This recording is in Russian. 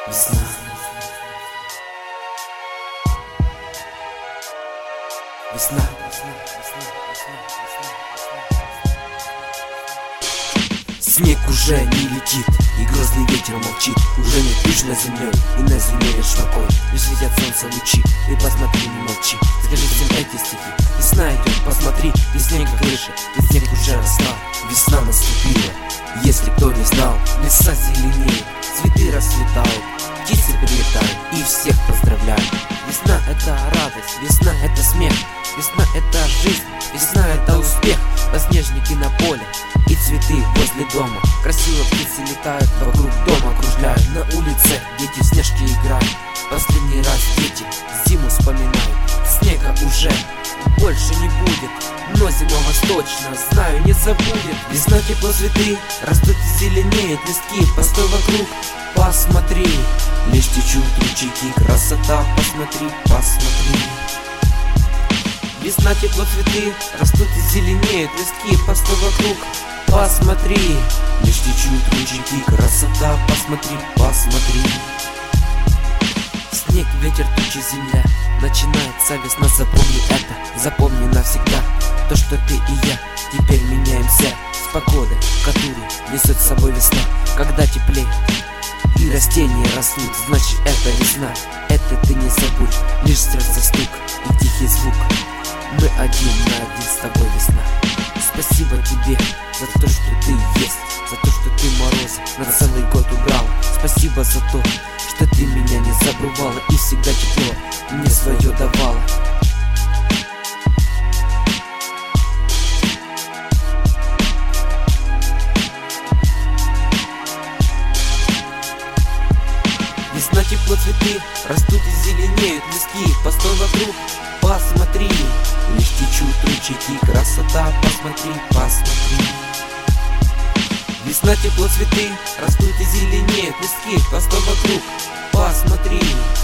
Весна. Весна. Снег уже не летит, и грозный ветер молчит. Уже нет туч над землей, и на земле лишь покой. Лишь светят солнца лучи, ты посмотри, не молчи. Скажи всем эти стихи, весна идет, посмотри. И снег крыша, и снег уже растал. Весна наступила, если кто не знал. Леса зеленеют, цветы расцветают, птицы прилетают и всех поздравляют. Весна — это радость, весна — это смех, весна — это жизнь, весна — это успех. Подснежники на поле и цветы возле дома. Красиво птицы летают, вокруг дома кружляют. На улице дети в снежки играют. Последний раз дети зиму вспоминают. Снега уже больше не будет, но зима вас точно, знаю, не забудет. Весна, тепло, цветы растут и зеленеют листки. Постой вокруг, посмотри, лишь течут ручейки. Красота, посмотри, посмотри. Весна, тепло, цветы растут и зеленеют листки. Постой вокруг, посмотри, лишь течут ручейки. Красота, посмотри, посмотри. Снег, ветер, тучи, земля. Начинается весна, запомни это, запомни навсегда. То, что ты и я теперь меняемся с погодой, которую несет с собой весна. Когда теплее и растения растут, значит это весна. Это ты не забудь, лишь сердце стук и тихий звук. Мы один на один с тобой, весна. Спасибо тебе за то, что ты есть, за то, что ты морозы на целый год убрал. Спасибо за то, что ты меня не забывала и всегда тепло мне свое давала. Весна, тепло, цветы растут и зеленеют листки. Постой вокруг, посмотри, лишь течут ручейки. Красота, посмотри, посмотри. Весна, тепло, цветы растут и зеленеют листки. Постой вокруг, посмотри,